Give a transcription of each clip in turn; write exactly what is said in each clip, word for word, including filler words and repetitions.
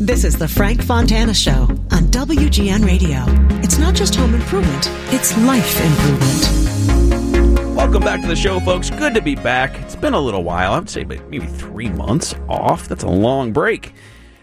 This is the Frank Fontana Show on W G N Radio. It's not just home improvement, it's life improvement. Welcome back to the show, folks. Good to be back. It's been a little while. I would say maybe three months off. That's a long break.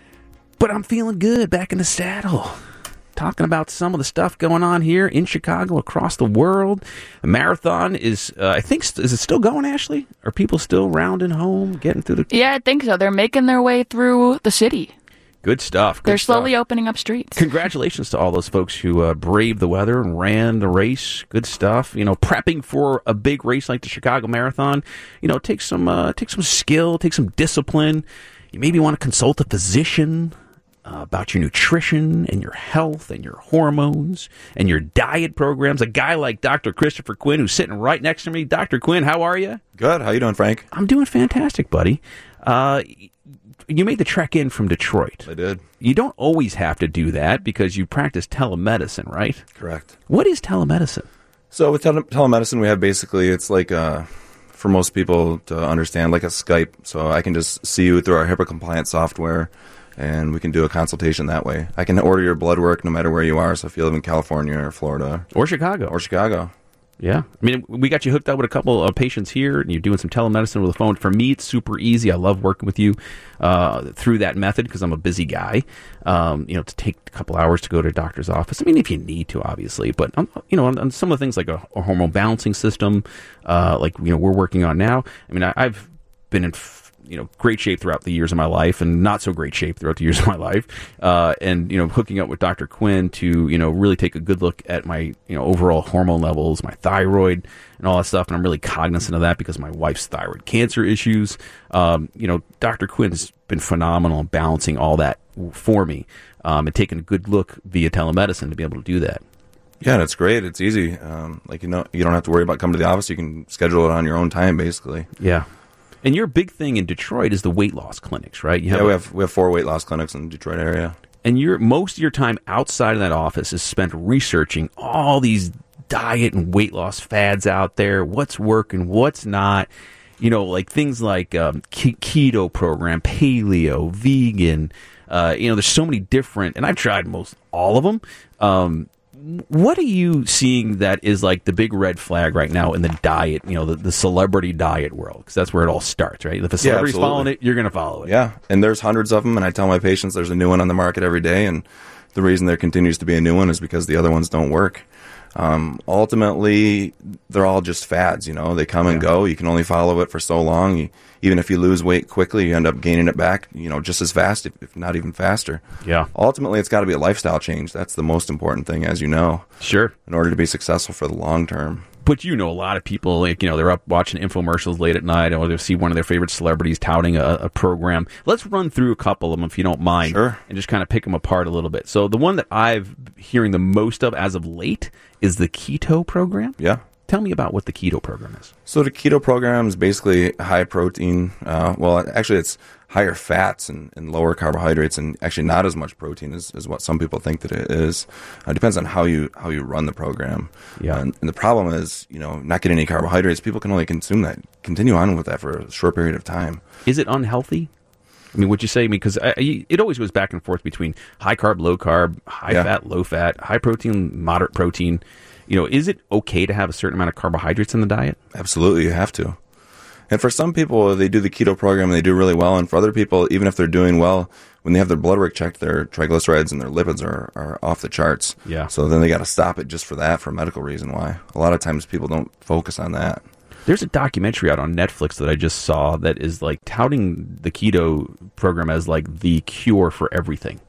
But I'm feeling good, back in the saddle. Talking about some of the stuff going on here in Chicago, across the world. The marathon is, uh, I think, is it still going, Ashley? Are people still rounding home, getting through the... Yeah, I think so. They're making their way through the city. Good stuff. Good They're slowly stuff. opening up streets. Congratulations to all those folks who uh, braved the weather and ran the race. Good stuff. You know, prepping for a big race like the Chicago Marathon, you know, take some uh, take some skill, take some discipline. You maybe want to consult a physician uh, about your nutrition and your health and your hormones and your diet programs. A guy like Doctor Christopher Quinn, who's sitting right next to me. Doctor Quinn, how are you? Good. How you doing, Frank? I'm doing fantastic, buddy. Uh You made the trek in from Detroit. I did. You don't always have to do that because you practice telemedicine, right? Correct. What is telemedicine? So with tele- telemedicine, we have basically, it's like, uh, for most people to understand, like a Skype. So I can just see you through our HIPAA-compliant software, and we can do a consultation that way. I can order your blood work no matter where you are. So if you live in California or Florida. Or Chicago. Or Chicago. Yeah. I mean, we got you hooked up with a couple of patients here, and you're doing some telemedicine with the phone. For me, it's super easy. I love working with you uh, through that method because I'm a busy guy. Um, you know, to take a couple hours to go to a doctor's office. I mean, if you need to, obviously. But, um, you know, on, on some of the things like a, a hormone balancing system, uh, like, you know, we're working on now. I mean, I, I've been in... F- you know, great shape throughout the years of my life and not so great shape throughout the years of my life. Uh, and, you know, hooking up with Doctor Quinn to, you know, really take a good look at my, you know, overall hormone levels, my thyroid and all that stuff. And I'm really cognizant of that because of my wife's thyroid cancer issues. Um, you know, Doctor Quinn's been phenomenal in balancing all that for me um, and taking a good look via telemedicine to be able to do that. Yeah, that's great. It's easy. Um, like, you know, you don't have to worry about coming to the office. You can schedule it on your own time, basically. Yeah. And your big thing in Detroit is the weight loss clinics, right? You have yeah, we a, have we have four weight loss clinics in the Detroit area. And your most of your time outside of that office is spent researching all these diet and weight loss fads out there, what's working, what's not. You know, like things like um, keto program, paleo, vegan. Uh, you know, there's so many different, and I've tried most all of them. Um, What are you seeing that is like the big red flag right now in the diet, you know, the, the celebrity diet world? Because that's where it all starts, right? If a celebrity's yeah, following it, you're going to follow it. Yeah, and there's hundreds of them, and I tell my patients there's a new one on the market every day, and the reason there continues to be a new one is because the other ones don't work. Um, ultimately, they're all just fads, you know. They come and Yeah. go. You can only follow it for so long. You, even if you lose weight quickly, you end up gaining it back, you know, just as fast, if, if not even faster. Yeah. Ultimately, it's got to be a lifestyle change. That's the most important thing, as you know. Sure. In order to be successful for the long term. But you know, a lot of people, like, you know, they're up watching infomercials late at night, or they see one of their favorite celebrities touting a, a program. Let's run through a couple of them, if you don't mind, Sure. and just kind of pick them apart a little bit. So the one that I've hearing the most of as of late is the keto program. Yeah. Tell me about what the keto program is. So the keto program is basically high protein. Uh, well, actually, it's higher fats and, and lower carbohydrates, and actually not as much protein as, as what some people think that it is. Uh, it depends on how you how you run the program. Yeah. And, and the problem is, you know, not getting any carbohydrates. People can only consume that, continue on with that for a short period of time. Is it unhealthy? I mean, would you say, because I, it always goes back and forth between high carb, low carb, high Yeah. fat, low fat, high protein, moderate protein. You know, is it okay to have a certain amount of carbohydrates in the diet? Absolutely, you have to. And for some people, they do the keto program and they do really well. And for other people, even if they're doing well, when they have their blood work checked, their triglycerides and their lipids are, are off the charts. Yeah. So then they got to stop it just for that, for a medical reason why. A lot of times people don't focus on that. There's a documentary out on Netflix that I just saw that is like touting the keto program as like the cure for everything.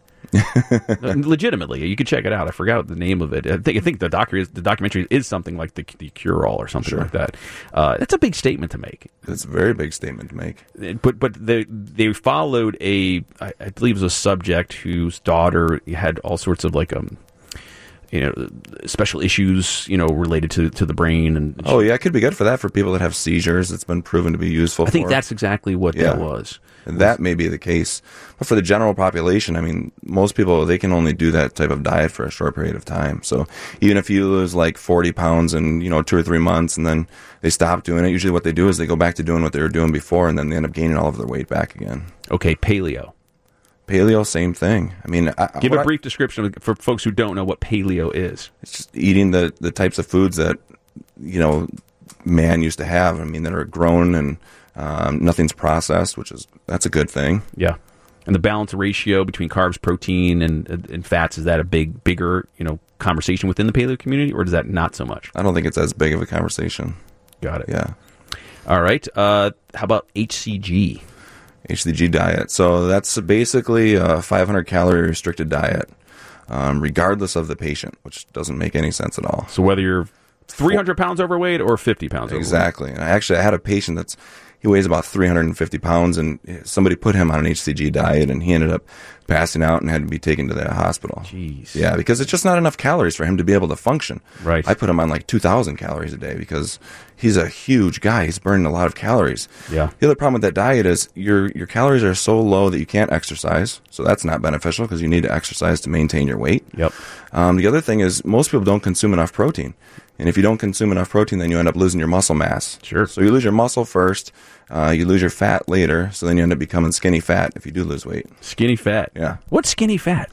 Legitimately, you can check it out. I forgot the name of it. I think I think the doc is, the documentary is something like the, the cure all or something Sure. like that. Uh, that's a big statement to make. It's a very big statement to make. But but they they followed a I, I believe it was a subject whose daughter had all sorts of like um you know special issues you know related to, to the brain and Oh yeah, it could be good for that for people that have seizures. It's been proven to be useful. I think for. that's exactly what Yeah. that was. And that may be the case. But for the general population, I mean, most people, they can only do that type of diet for a short period of time. So even if you lose like forty pounds in, you know, two or three months and then they stop doing it, usually what they do is they go back to doing what they were doing before and then they end up gaining all of their weight back again. Okay, paleo. Paleo, same thing. I mean, I, Give a I, brief description for folks who don't know what paleo is. It's just eating the, the types of foods that, you know, man used to have. I mean, that are grown and um, nothing's processed, which is, that's a good thing. Yeah. And the balance ratio between carbs, protein, and and fats, is that a big, bigger, you know, conversation within the paleo community, or is that not so much? I don't think it's as big of a conversation. Got it. Yeah. All right. Uh, how about H C G? H C G diet. So that's basically a five hundred calorie restricted diet, um, regardless of the patient, which doesn't make any sense at all. So whether you're three hundred pounds overweight or fifty pounds overweight. Exactly. And I actually I had a patient that's he weighs about three hundred fifty pounds, and somebody put him on an H C G diet, and he ended up passing out and had to be taken to the hospital. Jeez. Yeah, because it's just not enough calories for him to be able to function. Right. I put him on like two thousand calories a day because he's a huge guy. He's burning a lot of calories. Yeah. The other problem with that diet is your your calories are so low that you can't exercise, so that's not beneficial because you need to exercise to maintain your weight. Yep. Um, the other thing is most people don't consume enough protein. And if you don't consume enough protein, then you end up losing your muscle mass. Sure. So you lose your muscle first, uh, you lose your fat later, so then you end up becoming skinny fat if you do lose weight. Skinny fat. Yeah. What's skinny fat?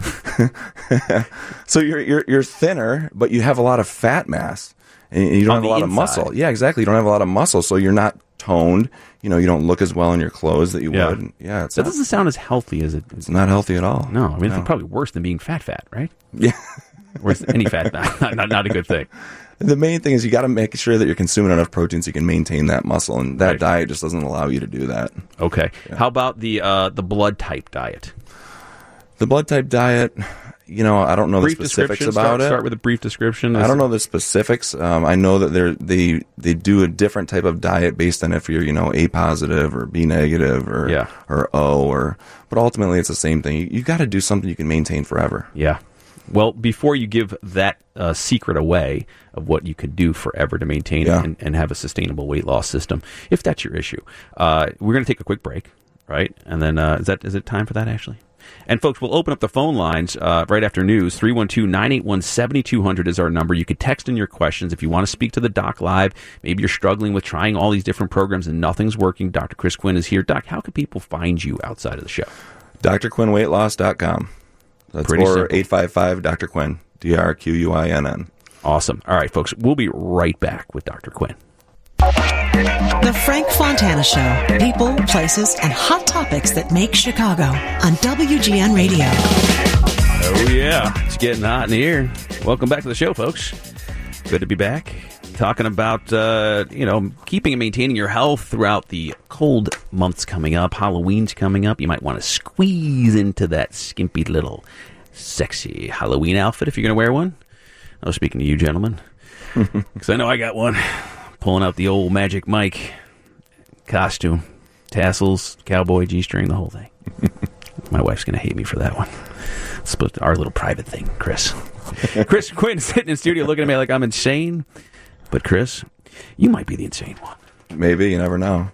So you're you're you're thinner, but you have a lot of fat mass, and you don't On have a the lot of inside. muscle. Yeah, exactly. You don't have a lot of muscle, so you're not toned. You know, you don't look as well in your clothes that you Yeah. would. Yeah, it's That not, doesn't sound as healthy as it. it's not healthy at all. No, I mean, No. it's probably worse than being fat fat, right? Yeah. Or is any fat not, not, not a good thing? The main thing is you got to make sure that you're consuming enough protein so you can maintain that muscle, and that Right. diet just doesn't allow you to do that. Okay. How about the uh, the blood type diet? The blood type diet, you know, I don't know Brief the specifics description. about start, it. Start with a brief description. I don't know the specifics. Um, I know that they're, they they do a different type of diet based on if you're, you know, A positive or B negative or Yeah. or O, or but ultimately it's the same thing. You, you got to do something you can maintain forever. Yeah. Well, before you give that uh, secret away of what you could do forever to maintain Yeah. and, and have a sustainable weight loss system, if that's your issue, uh, we're going to take a quick break, right? And then uh, is that is it time for that, Ashley? And folks, we'll open up the phone lines uh, right after news. three one two, nine eight one, seven two zero zero is our number. You could text in your questions if you want to speak to the doc live. Maybe you're struggling with trying all these different programs and nothing's working. Doctor Chris Quinn is here. Doc, how can people find you outside of the show? D R quinn weight loss dot com. That's Pretty or simple. eight five five Doctor Quinn, D R Q U I N N. Awesome. All right, folks, we'll be right back with Doctor Quinn. The Frank Fontana Show. People, places, and hot topics that make Chicago on W G N Radio. Oh, yeah. It's getting hot in here. Welcome back to the show, folks. Good to be back. Talking about, uh, you know, keeping and maintaining your health throughout the cold months coming up. Halloween's coming up. You might want to squeeze into that skimpy little sexy Halloween outfit if you're going to wear one. I was speaking to you, gentlemen, because I know I got one. Pulling out the old Magic Mike costume, tassels, cowboy G-string, the whole thing. My wife's going to hate me for that one. It's our little private thing, Chris. Chris Quinn sitting in studio looking at me like I'm insane. But Chris, you might be the insane one. Maybe, you never know.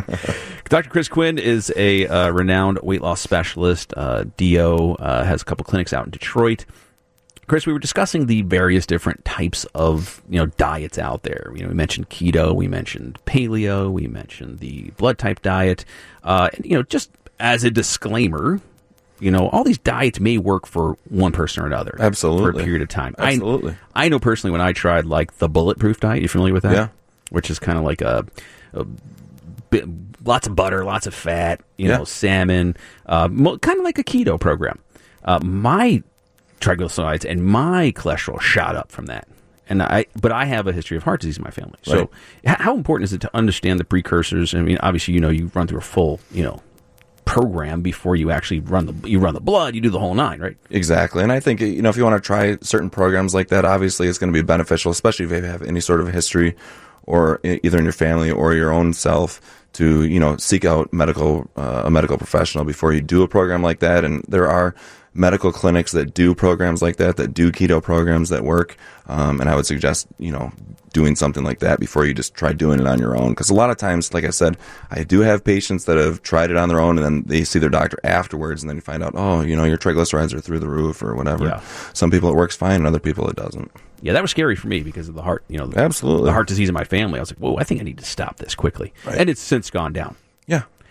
Doctor Chris Quinn is a uh, renowned weight loss specialist. Uh, D O uh, has a couple clinics out in Detroit. Chris, we were discussing the various different types of, you know, diets out there. You know, we mentioned keto, we mentioned paleo, we mentioned the blood type diet. Uh, and, you know, just as a disclaimer, you know, all these diets may work for one person or another. Absolutely. For a period of time. Absolutely. I, I know personally when I tried, like, the bulletproof diet, you familiar with that? Yeah. Which is kind of like a, a bit, lots of butter, lots of fat, you Yeah. know, salmon, uh, mo- kind of like a keto program. Uh, my triglycerides and my cholesterol shot up from that. And I, but I have a history of heart disease in my family. So Right. h- how important is it to understand the precursors? I mean, obviously, you know, you run through a full, you know, program before you actually run the, you run the blood, you do the whole nine, right? Exactly. And I think, you know, if you want to try certain programs like that, obviously it's going to be beneficial, especially if you have any sort of history or e- either in your family or your own self to, you know, seek out medical, uh, a medical professional before you do a program like that. And there are medical clinics that do programs like that, that do keto programs that work. Um, and I would suggest, you know, doing something like that before you just try doing it on your own. Because a lot of times, like I said, I do have patients that have tried it on their own and then they see their doctor afterwards and then you find out, oh, you know, your triglycerides are through the roof or whatever. Yeah. Some people it works fine and other people it doesn't. Yeah, that was scary for me because of the heart, you know, the, Absolutely. the heart disease in my family. I was like, whoa, I think I need to stop this quickly. Right. And it's since gone down. Yeah.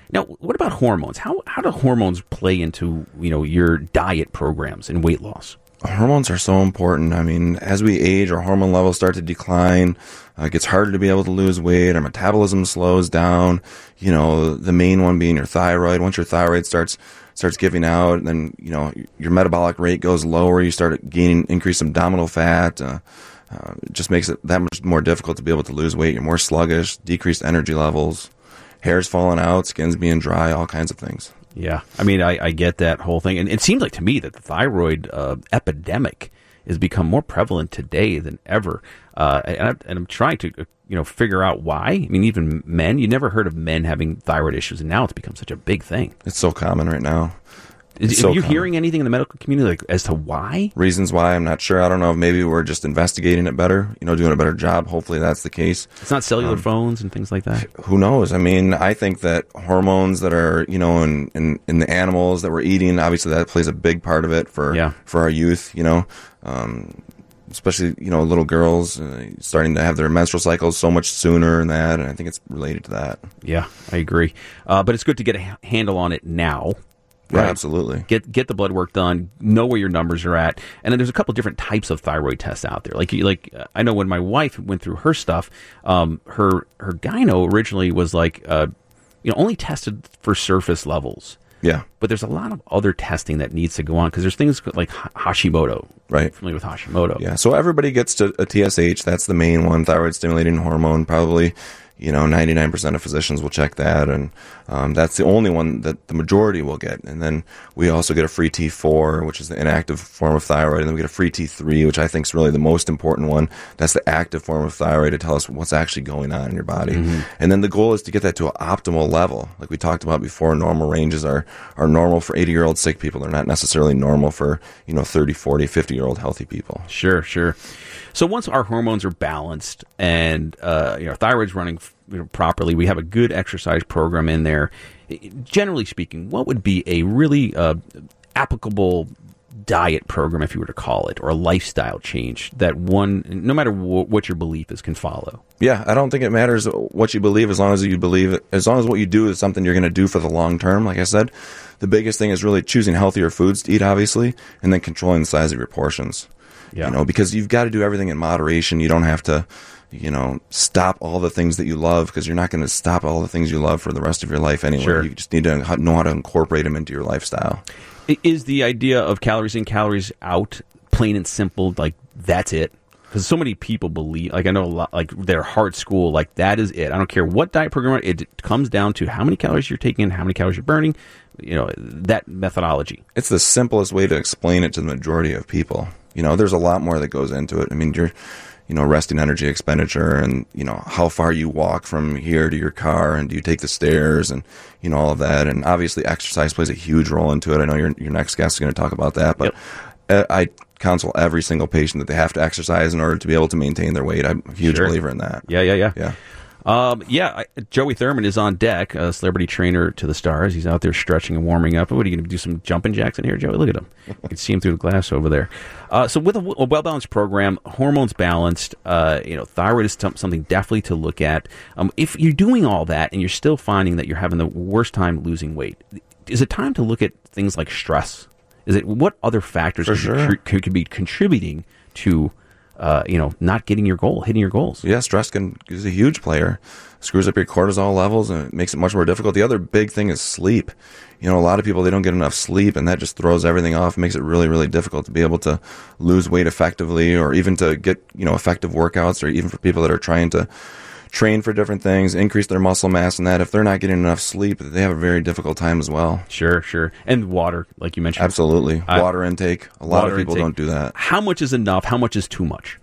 Now, what about hormones? How how do hormones play into, you know, your diet programs and weight loss? Hormones are so important. I mean, as we age, our hormone levels start to decline. Uh, it gets harder to be able to lose weight. Our metabolism slows down. You know, the main one being your thyroid. Once your thyroid starts starts giving out, then, you know, your metabolic rate goes lower. You start gaining increased abdominal fat. Uh, uh, it just makes it that much more difficult to be able to lose weight. You're more sluggish, decreased energy levels, hair's falling out, skin's being dry, all kinds of things. Yeah, I mean, I, I get that whole thing. And it seems like to me that the thyroid uh, epidemic has become more prevalent today than ever. Uh, and, I, and I'm trying to, you know, figure out why. I mean, even men, you never heard of men having thyroid issues, and now it's become such a big thing. It's so common right now. Is, so are you common. hearing anything in the medical community like as to why? Reasons why, I'm not sure. I don't know if maybe we're just investigating it better, you know, doing a better job. Hopefully that's the case. It's not cellular Um, phones and things like that? Who knows? I mean, I think that hormones that are, you know, in, in, in the animals that we're eating, obviously that plays a big part of it for, Yeah. for our youth, you know, um, especially, you know, little girls uh, starting to have their menstrual cycles so much sooner and that, and I think it's related to that. Yeah, I agree. Uh, but it's good to get a h- handle on it now. Yeah, Right. absolutely. Get get the blood work done. Know where your numbers are at, and then there's a couple different types of thyroid tests out there. Like you- like uh, I know when my wife went through her stuff, um, her her gyno originally was like uh, you know only tested for surface levels, Yeah, but there's a lot of other testing that needs to go on because there's things like Ha- Hashimoto. right. Familiar with Hashimoto? Yeah, so everybody gets to a T S H. That's the main one, thyroid stimulating hormone. Probably, you know, ninety-nine percent of physicians will check that, and um, that's the only one that the majority will get. And then we also get a free T four, which is the inactive form of thyroid, and then we get a free T three, which I think is really the most important one. That's the active form of thyroid to tell us what's actually going on in your body. Mm-hmm. And then the goal is to get that to an optimal level. Like we talked about before, normal ranges are, are normal for eighty-year-old sick people. They're not necessarily normal for, you know, thirty, forty, fifty-year-old healthy people. Sure, sure. So once our hormones are balanced and uh, you know, thyroid's running you know, properly, we have a good exercise program in there. Generally speaking, what would be a really uh, applicable diet program, if you were to call it, or a lifestyle change that one, no matter w- what your belief is, can follow? Yeah, I don't think it matters what you believe as long as you believe it, as long as what you do is something you're going to do for the long term. Like I said, the biggest thing is really choosing healthier foods to eat, obviously, and then controlling the size of your portions. Yeah. You know, because you've got to do everything in moderation. You don't have to, you know, stop all the things that you love because you're not going to stop all the things you love for the rest of your life anyway. Sure. You just need to know how to incorporate them into your lifestyle. Is the idea of calories in, calories out, plain and simple, like that's it? Because so many people believe, like I know a lot, like they're hard school, like that is it. I don't care what diet program, it comes down to how many calories you're taking, how many calories you're burning, you know, that methodology. It's the simplest way to explain it to the majority of people. You know, there's a lot more that goes into it. I mean, you're, you know, resting energy expenditure and, you know, how far you walk from here to your car and do you take the stairs and, you know, all of that. And obviously exercise plays a huge role into it. I know your your next guest is going to talk about that, but yep. I counsel every single patient that they have to exercise in order to be able to maintain their weight. I'm a huge Sure. believer in that. Yeah, yeah, yeah. Yeah. Um, yeah, I, Joey Thurman is on deck, a celebrity trainer to the stars. He's out there stretching and warming up. What are you going to do? Some jumping jacks in here, Joey? Look at him. You can see him through the glass over there. Uh, so with a, a well-balanced program, hormones balanced, uh, you know, thyroid is t- something definitely to look at. Um, if you're doing all that and you're still finding that you're having the worst time losing weight, is it time to look at things like stress? Is it what other factors could, sure. be, could, could be contributing to Uh, you know, not getting your goal, hitting your goals? Yeah, stress can is a huge player. Screws up your cortisol levels and it makes it much more difficult. The other big thing is sleep. You know, a lot of people, they don't get enough sleep and that just throws everything off, makes it really, really difficult to be able to lose weight effectively or even to get, you know, effective workouts or even for people that are trying to train for different things, increase their muscle mass and that. If they're not getting enough sleep, they have a very difficult time as well. Sure, sure. And water, like you mentioned. Absolutely. I- Water intake. A lot of Water people intake. don't do that. How much is enough? How much is too much?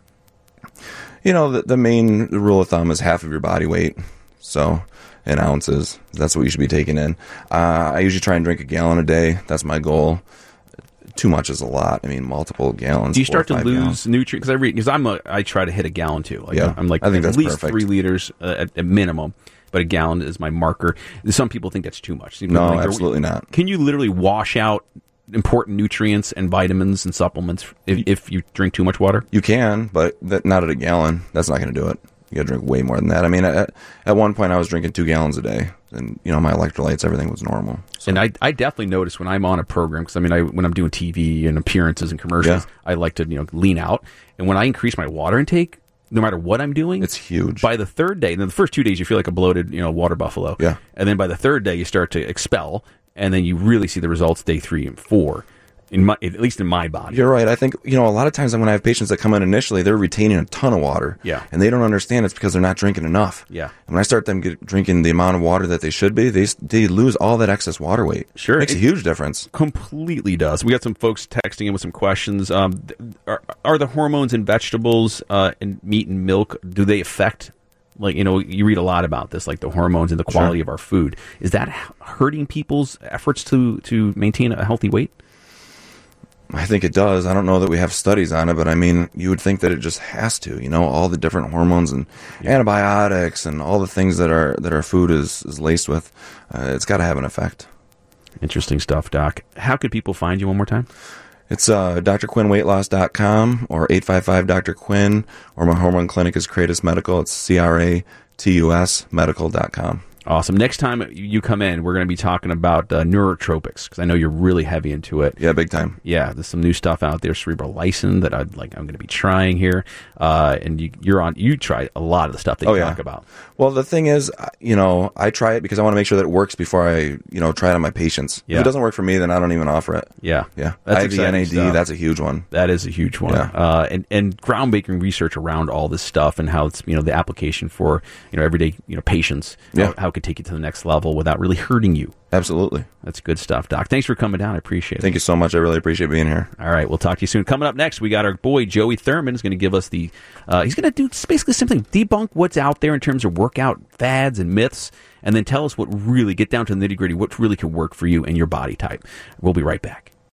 You know, the, the main rule of thumb is half of your body weight. So, in ounces. That's what you should be taking in. Uh, I usually try and drink a gallon a day. That's my goal. Too much is a lot. I mean, multiple gallons. Do you four or start to five lose gallons. nutrients? Because I read, because I'm a, I try to hit a gallon too. Like, Yeah, I'm like I think at that's least perfect. three liters uh, at, at minimum. But a gallon is my marker. Some people think that's too much. Some people No, think- absolutely not. Can you literally wash out important nutrients and vitamins and supplements if, if you drink too much water? You can, but that, not at a gallon. That's not going to do it. You got to drink way more than that. I mean, at, at one point I was drinking two gallons a day. and you know my electrolytes, everything was normal. So. And I, I definitely notice when I'm on a program, because I mean, I, when I'm doing T V and appearances and commercials, Yeah. I like to you know lean out. And when I increase my water intake, no matter what I'm doing, It's huge. By the third day, then the first two days you feel like a bloated you know water buffalo. Yeah. And then by the third day you start to expel, and then you really see the results day three and four, in my at least in my body. You're right. I think, you know, a lot of times when I have patients that come in initially, they're retaining a ton of water. Yeah. And they don't understand it's because they're not drinking enough. Yeah. And when I start them get, drinking the amount of water that they should be, they they lose all that excess water weight. Sure. It makes a huge difference. Completely does. We got some folks texting in with some questions. Um, th- are, are the hormones in vegetables uh, and meat and milk, do they affect, like, you know, you read a lot about this, like the hormones and the quality Sure. of our food. Is that h- hurting people's efforts to, to maintain a healthy weight? I think it does. I don't know that we have studies on it, but I mean, you would think that it just has to, you know, all the different hormones and antibiotics and all the things that our that our food is, is laced with. Uh, it's got to have an effect. Interesting stuff, Doc. How could people find you one more time? It's uh, D R Quinn Weight Loss dot com or eight five five Doctor Quinn, or my hormone clinic is Kratos Medical. It's C R A T U S medical dot com. Awesome. Next time you come in, we're going to be talking about uh, neurotropics, because I know you're really heavy into it. Yeah, big time. Yeah, there's some new stuff out there, cerebral lysin, that I'd like. I'm going to be trying here, uh, and you, you're on. You try a lot of the stuff that you Oh, yeah. talk about. Well, the thing is, uh, you know, I try it because I want to make sure that it works before I, you know, try it on my patients. Yeah. If it doesn't work for me, then I don't even offer it. Yeah, Yeah. that's I V N A D, exciting stuff. that's a huge one. That is a huge one, Yeah. uh, and and groundbreaking research around all this stuff and how it's you know the application for you know everyday you know patients. Yeah. How, how it could take you to the next level without really hurting you. Absolutely. That's good stuff, Doc. Thanks for coming down. I appreciate it. Thank you so much. I really appreciate being here. All right, we'll talk to you soon. Coming up next, we got our boy Joey Thurman is going to give us the. Uh, he's going to do basically something, debunk what's out there in terms of workout fads and myths, and then tell us what really, get down to the nitty gritty, what really can work for you and your body type. We'll be right back.